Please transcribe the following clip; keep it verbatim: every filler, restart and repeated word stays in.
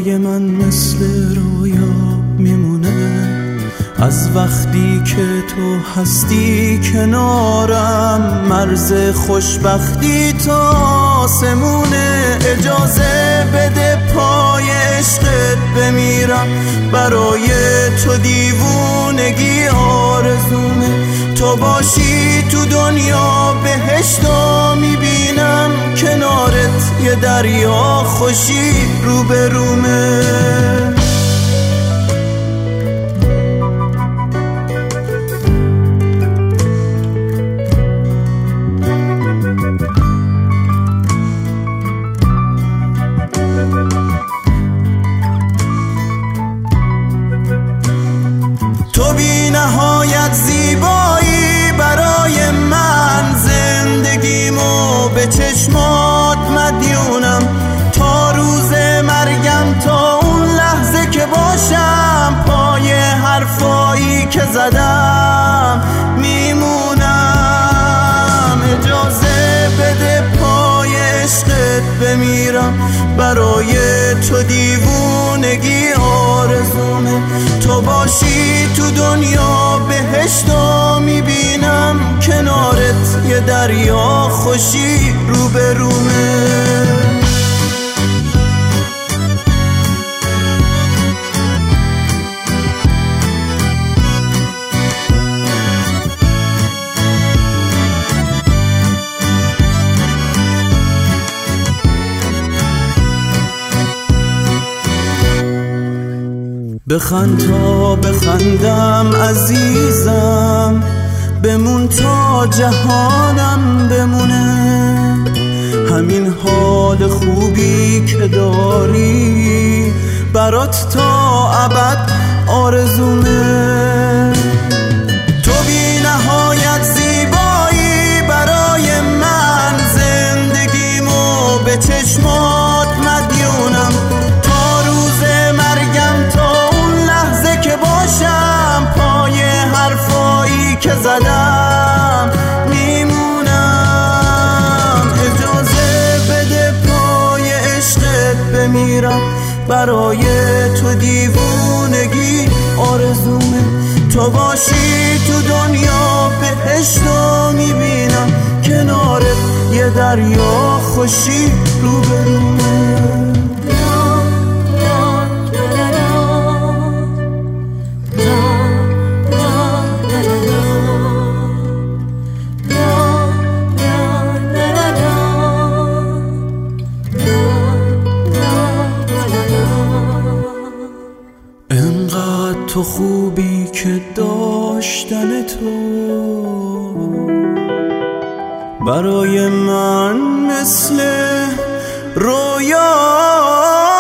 برای من مثل رویا میمونه از وقتی که تو هستی کنارم. مرز خوشبختی تا آسمونه. اجازه بده پای عشقت بمیرم، برای تو دیوونگی آرزومه. تو باشی تو دنیا بهشتو میبینم، کنارت یه دریا خوشی روبرومه. تو بی نهایت زیبایی برای من، زندگیمو به چشمات مدیونم. تا روز مرگم، تا اون لحظه که باشم پای حرفایی که زدم میمونم. اجازه بده پای عشقت بمیرم، برای تو دیوونگی آرزومه. تو باشی تو دنیا بهشتو میبینم، کنارت یه دریا خوشی روبرومه. بخند تا بخندم عزیزم، بمون تا جهانم بمونه. همین حال خوبی که داری برات تا ابد آرزومه. تو بی نهایت زیبایی برای من، زندگیمو به چشمات مدیونم. تا روز مرگم، تا که باشم پای حرفایی که زدم میمونم. اجازه بده پای عشقت بمیرم، برای تو دیوونگی آرزومه. تو باشی تو دنیا بهشتو میبینم، کنارت یه دریا خوشی روبرومه. انقدر تو خوبی که داشتن تو برای من مثل رویا